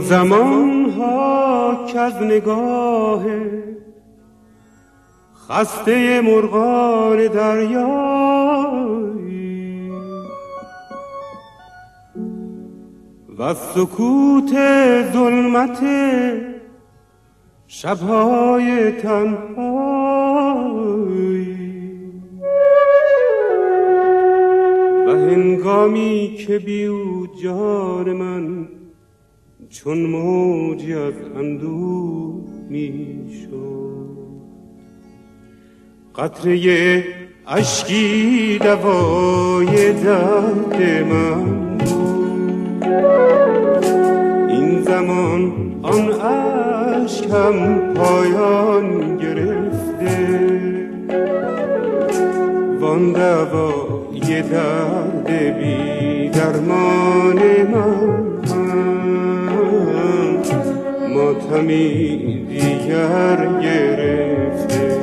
زمان ها که از نگاه خسته مرغان دریایی و سکوت ظلمت شبهای تنهایی و هنگامی که بیو جان من چون موجی از اندوه می شد، قطره اشکی دوای درد من بود. این زمان آن اشکم پایان گرفته، وان دوای درد بی درمان من ماتمی دیگر گرفته.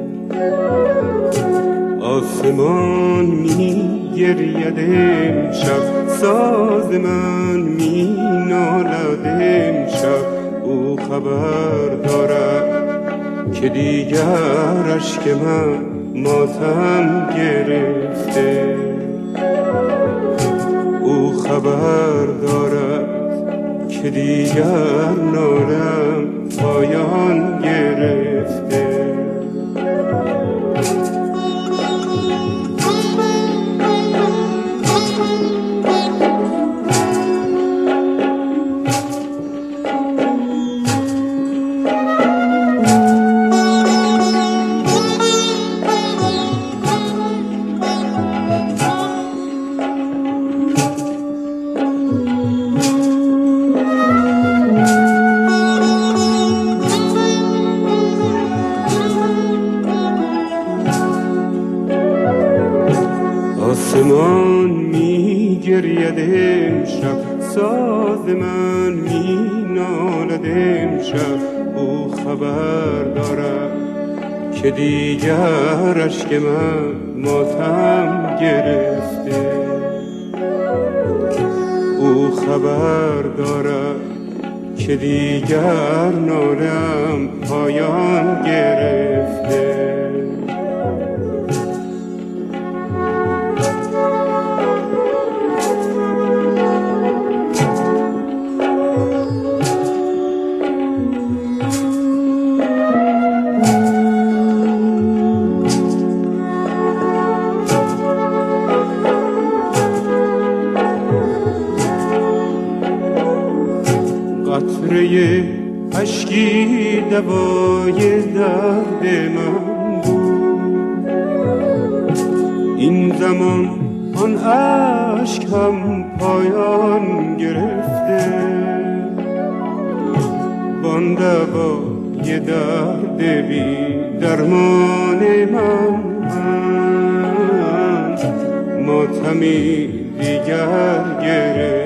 آسمان می گرید امشب، ساز من می نالد امشب. او خبر دارد که دیگر اشک من ماتم گرفته. او خبر دارد که دیگر نالم پایان گرفته. آسمان می گرید امشب، ساز من می نالد امشب. او خبر دارد که دیگر اشک من ماتم گرفته. او خبر دارد که دیگر نالم پایان گرفته. قطره اشکی دوای درد من بود. این زمان آن اشکم پایان گرفته، وان دوای درد بی درمان من ماتمی دیگر گرفته.